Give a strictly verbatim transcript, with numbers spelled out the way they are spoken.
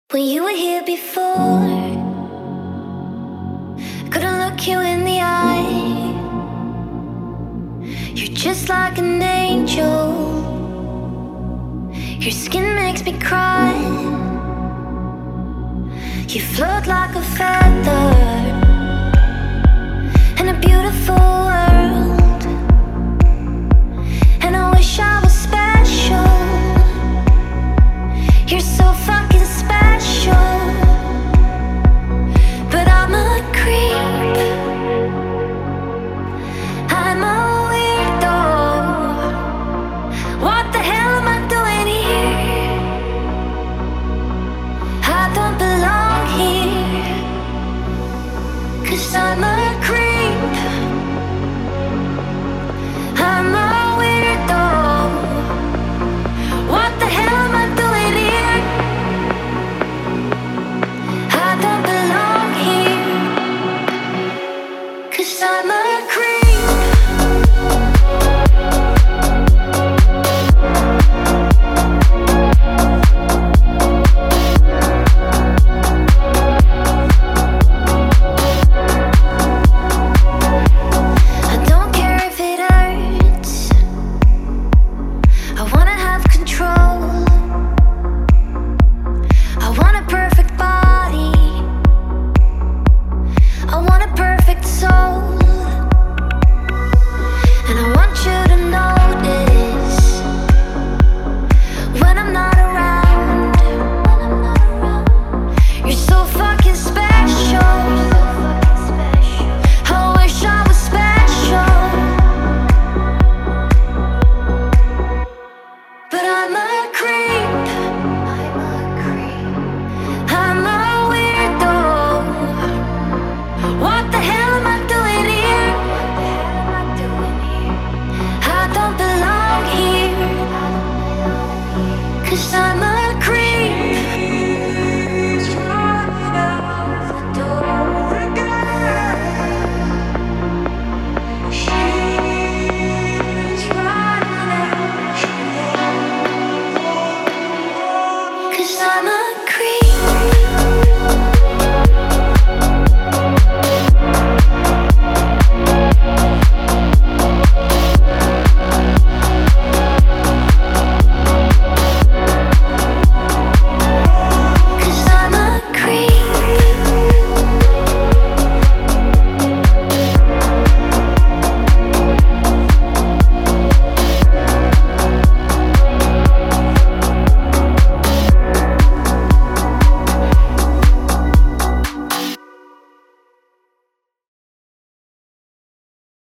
When you were here before, couldn't look you in the eye. You're just like an angel. Your skin makes me cry. You float like a feather in a beautiful world. And I wish I was special. You're so fucking special. But I'm a creep, I'm a weirdo. What the hell am I doing here? I don't belong here, 'cause I'm a creep.